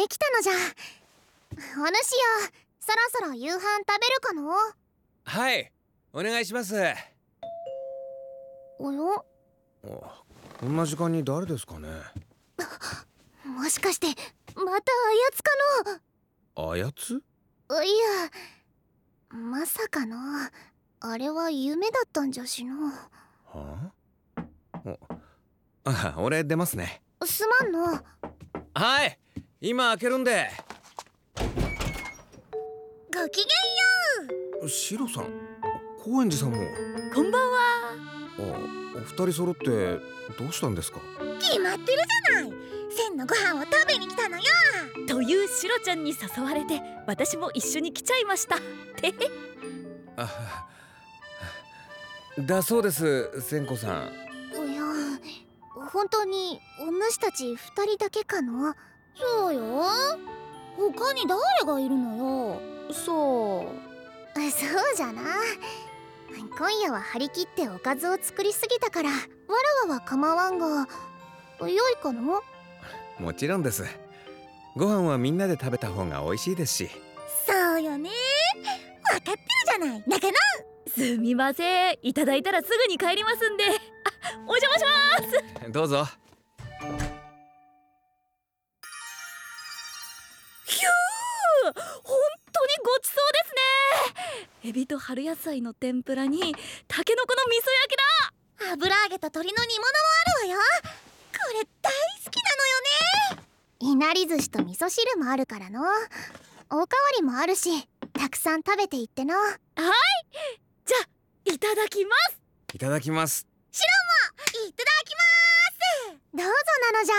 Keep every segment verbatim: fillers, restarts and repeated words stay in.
できたのじゃ。お主よ、そろそろ夕飯食べるかの？ はい、お願いします。 およ？ こんな時間に誰ですかね。 もしかしてまたあやつかの？あやつ？ いや、まさかのあれは夢だったんじゃしの。 はあ？あ、俺出ますね。 すまんの。 はい、今開けるんで。 ごきげんよう。 シロさん、高円寺さんも。 こんばんは。 あ、お二人揃ってどうしたんですか？ 決まってるじゃない。千のご飯を食べに来たのよ。 というシロちゃんに誘われて私も一緒に来ちゃいました。てへ。 あ、だそうです、千子さん。 いや、本当にお主たち二人だけかの？そうよ。他に誰がいるのよ。そうそうじゃな。今夜は張り切っておかずを作りすぎたからわらわは構わんが、良いかの？ もちろんです。ご飯はみんなで食べた方が美味しいですし。 そうよね。分かってるじゃない中野。 すみません、いただいたらすぐに帰りますんで。あ、お邪魔します。 どうぞ。 ひゅー、本当にごちそうですね。エビと春野菜の天ぷらにタケノコの味噌焼きだ。 油揚げと鶏の煮物もあるわよ。これ大好きなのよね。いなり寿司と味噌汁もあるからの。おかわりもあるし、たくさん食べていっての。はい、 じゃあいただきます。 いただきます。 シロもいただきます。どうぞなのじ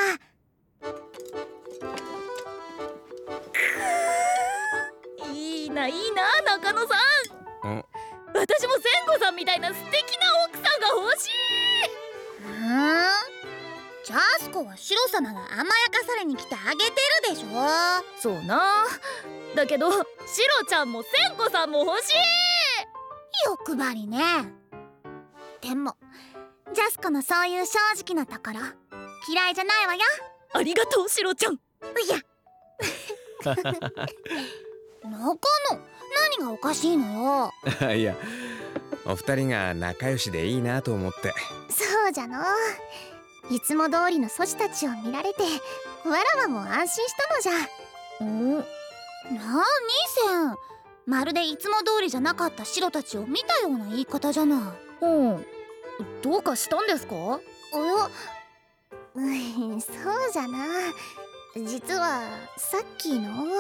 ゃ。いいないいな、中野さん。 ん？ 私も千子さんみたいな素敵な奥さんが欲しい。 ふーん、ジャスコはシロ様が甘やかされに来てあげてるでしょ。 そうな。だけどシロちゃんも千子さんも欲しい。 欲張りね。でもジャスコのそういう正直なところ嫌いじゃないわよ。 ありがとうシロちゃん。いや中野、何がおかしいのよ。 いや、お二人が仲良しでいいなと思って。 そうじゃの。いつも通りのソチたちを見られてわらわも安心したのじゃ。ん？なにせん、まるでいつも通りじゃなかったシロたちを見たような言い方じゃない。うん、どうかしたんですか？およ、うん、そうじゃな。実はさっきの。ん？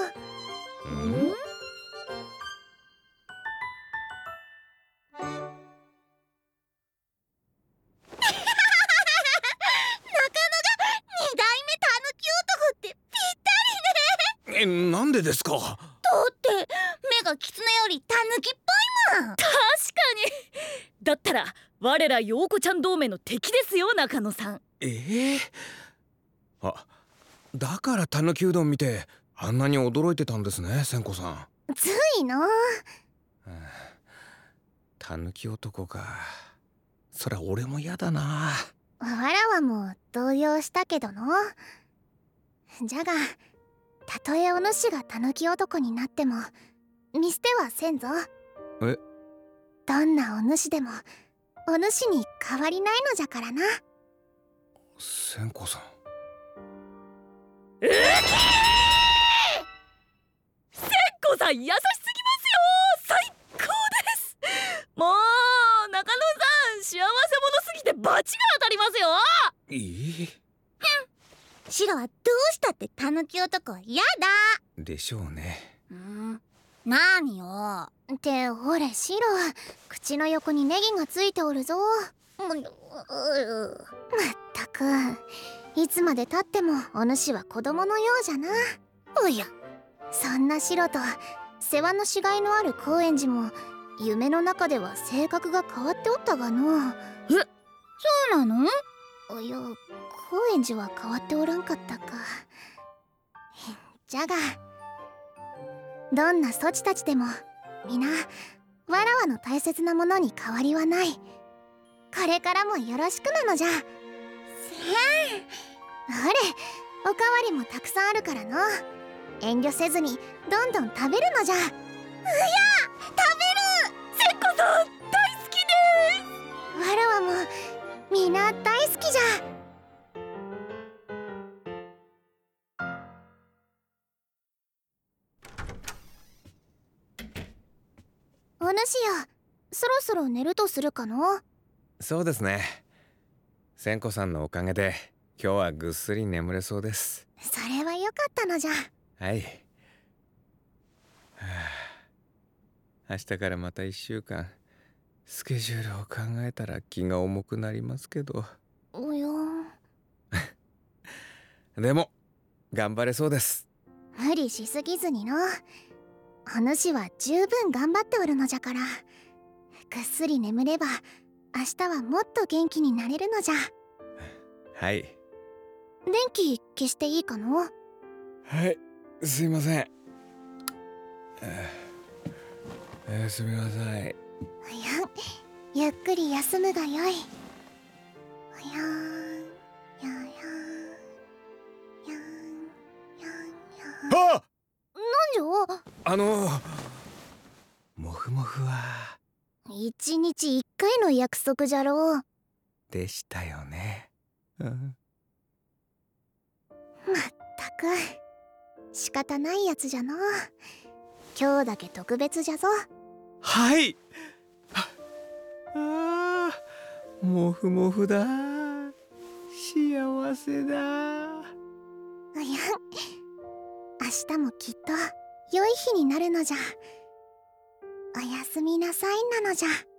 え、なんでですか？ だって目がキツネよりタヌキっぽいもん。 確かに。だったら我ら陽子ちゃん同盟の敵ですよ、中野さん。 ええー、あ、だからたぬきうどん見てあんなに驚いてたんですね、千子さん。 ついの。 たぬき男か。そりゃ俺も嫌だな。 わらわも動揺したけどの。じゃがたとえお主がたぬき男になっても見捨てはせんぞ。 え？ どんなお主でもお主に変わりないのじゃからな。 千子さん。 うきー！千子さん優しすぎますよ。最高です。もう中野さん幸せ者すぎて罰が当たりますよ。 いい？ シロはどうしたってたぬき男は嫌だでしょうね。 ん？なによ。ってほれシロ、口の横にネギがついておるぞ。まったくいつまでたってもお主は子供のようじゃな。おや、そんなシロと世話のしがいのある高円寺も夢の中では性格が変わっておったがの。え、そうなの？いや、高円寺は変わっておらんかったか。じゃがどんなソチたちでも皆わらわの大切なものに変わりはない。これからもよろしくなのじゃ。せん、ほれおかわりもたくさんあるからの。 遠慮せずにどんどん食べるのじゃ。うや、食べる。 千子さん大好きです。 わらわもみんな大好きじゃ。お主よ、そろそろ寝るとするかの。 そうですね。千子さんのおかげで今日はぐっすり眠れそうです。 それはよかったのじゃ。 はい。はあ、明日からまたいっしゅうかんスケジュールを考えたら気が重くなりますけど。 おやでも頑張れそうです。 無理しすぎずにの。お主は十分頑張っておるのじゃから、ぐっすり眠れば明日はもっと元気になれるのじゃ。 はい。 電気消していいかの。 はい、すいません。おやすみなさい。 おや、ゆっくり休むがよい。おやーん、ややーん、やん、やんやん。 あっ、 なんじゃ。 あのモフモフは一日一回の約束じゃろう。 でしたよね。うん、 まったく仕方ないやつじゃの。今日だけ特別じゃぞ。 はい。ああ、モフモフだ。幸せだ。 おや、明日もきっと良い日になるのじゃ。おやすみなさいなのじゃ。